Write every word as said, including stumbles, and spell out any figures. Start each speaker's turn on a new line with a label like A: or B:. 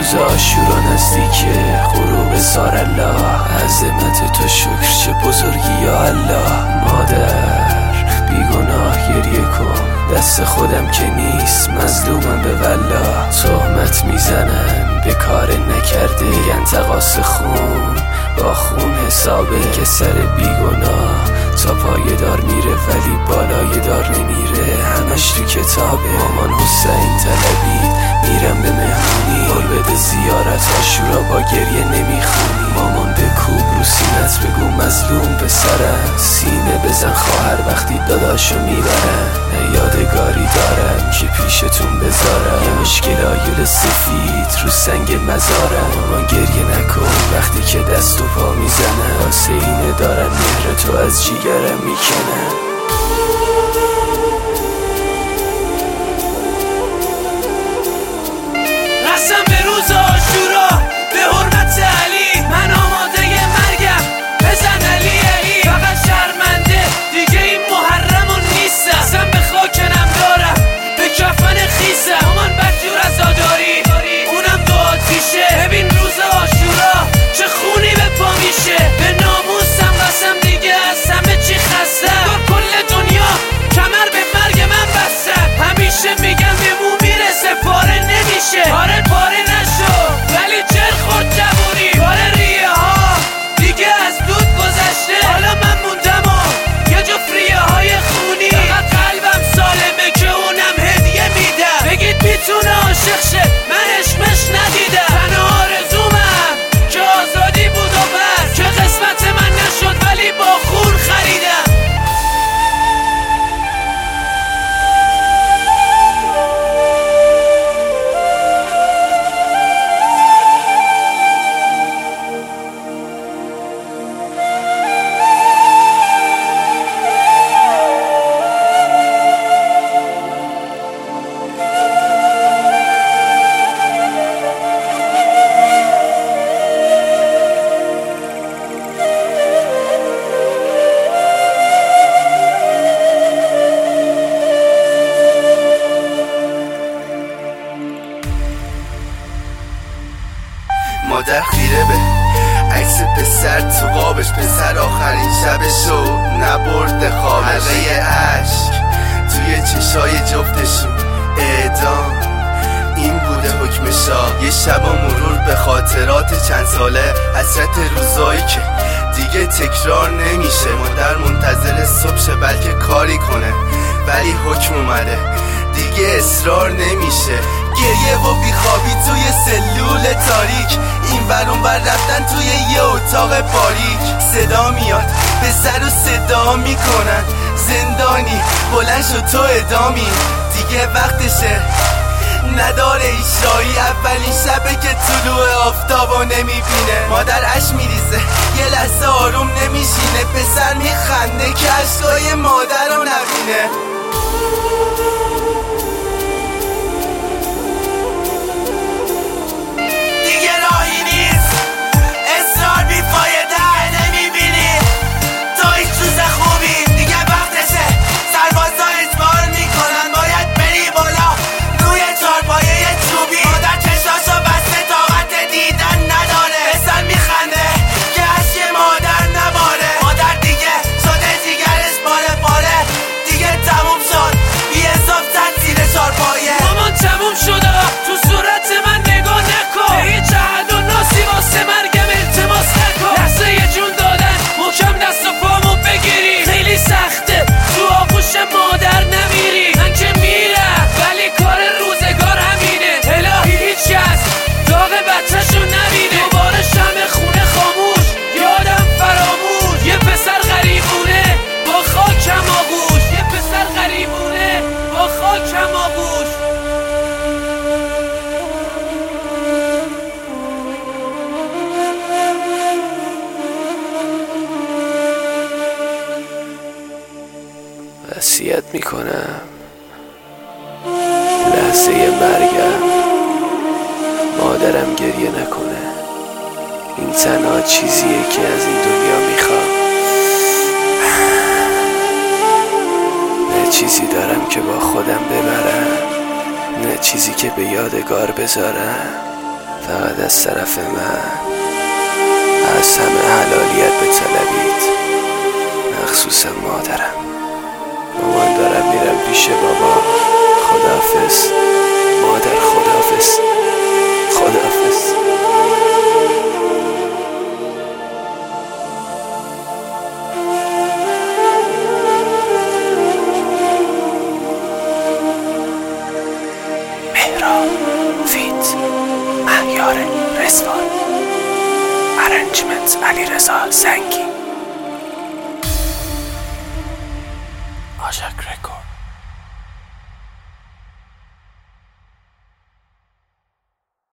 A: روز عاشورا نزدیکه، غروب زار الله، عظمت تو شکر چه بزرگی یا الله. مادر بیگناه گریه کن، دست خودم که نیست، مظلومم به والله. تهمت میزنن به کار نکرده، میگن تقاص خون با خون حسابه. که سر بیگناه تا پای دار میره ولی بالای دار نمیره، همش تو کتابه. مامان حسین طلبی میرم به مهمونی، بال بده زیارت عاشورا با گریه نمیخونی. مامان به کوب رو سینت بگو مظلوم پسرم، سینه بزن خواهر وقتی داداشو میبرن. نه یادگاری دارم که پیشتون بذارم، یه مشکل آیول سفید رو سنگ مزارم. مامان گریه نکن وقتی که دست و پا میزنم، واسه اینه دارن مهر تو از جیگرم میکنن.
B: قسم به روز عاشورا به حرمت علی، من آماده مرگم بزن علی علی. فقط شرمنده دیگه این محرمون نیستم، قسم به خاکنم دارم به کفن خیسم. مامان بدجور عزاداری اونم دو آتیشه، ببین روز عاشورا چه خونی به پا میشه. به ناموسم قسم دیگه از همه چی خستم، کل دنیا کمر به مرگ من بستم. همیشه میگم به مو میرسه پاره نمیشه، پاره پاره نشو ولی چر خورد جوونی. پاره ریه ها دیگه از دود گذشته، حالا من موندم و یه جفت ریه های خونی. فقط قلبم سالمه که اونم هدیه میدم، بگید میتونه عاشق شه من عشقش ندیدم. تنها آرزومم که آزادی بود و بس، که قسمت من نشد ولی با خون خریدم.
C: مادر خیره به عکس پسر تو قابش، پسر آخرین شبشو نبرده خوابش. حلقه عشق توی چشای جفتشون، اعدام این بوده حکم شاه. یه شب و مرور به خاطرات چند ساله، حسرت روزایی که دیگه تکرار نمیشه. مادر منتظر صبح شه بلکه کاری کنه، ولی حکم اومده دیگه اصرار نمیشه. گریه و بیخوابی توی سلول تاریک، این ور اون ور رفتن توی یه اتاق باریک. صدا میاد به سر و صدا میکنن، زندانی بلند شد تو ادامی. دیگه وقتشه نداره ایشایی، اولین شبه که طلوع آفتابو نمیبینه. مادر عشق میریزه یه لحظه آروم نمیشینه، پسر میخنده که عشقای مادر رو نبینه.
B: تموم شده تو صورت من نگاه نکن، به هیچ عهد و ناسی واسه مرگم التماس نکن. لحظه یه جون دادن محکم دست و پامو بگیری، خیلی سخته تو آغوش مادر نمیری. من که میرم ولی کار روزگار همینه، الهی هیچ کس داغ بچه‌شو نبینه. دوباره شمع خونه خاموش، یادم فراموش، یه پسر غریبونه با خاکم آغوش. یه پسر غریبونه با خاکم آغوش.
A: وصیت میکنم لحظه مرگم مادرم گریه نکنه. این تنها چیزیه که از این دنیا میخوام. نه چیزی دارم که با خودم ببرم، نه چیزی که به یادگار بذارم. فقط از طرف من از همه حلالیت به طلبید، مخصوصا مادرم. مامان دارم میرم پیش بابا. خداحافظ مادر، خداحافظ، خداحافظ. مهران فیت مهیار رضوان، ارنجمنت علیرضا زنگی، آژاک رکورد.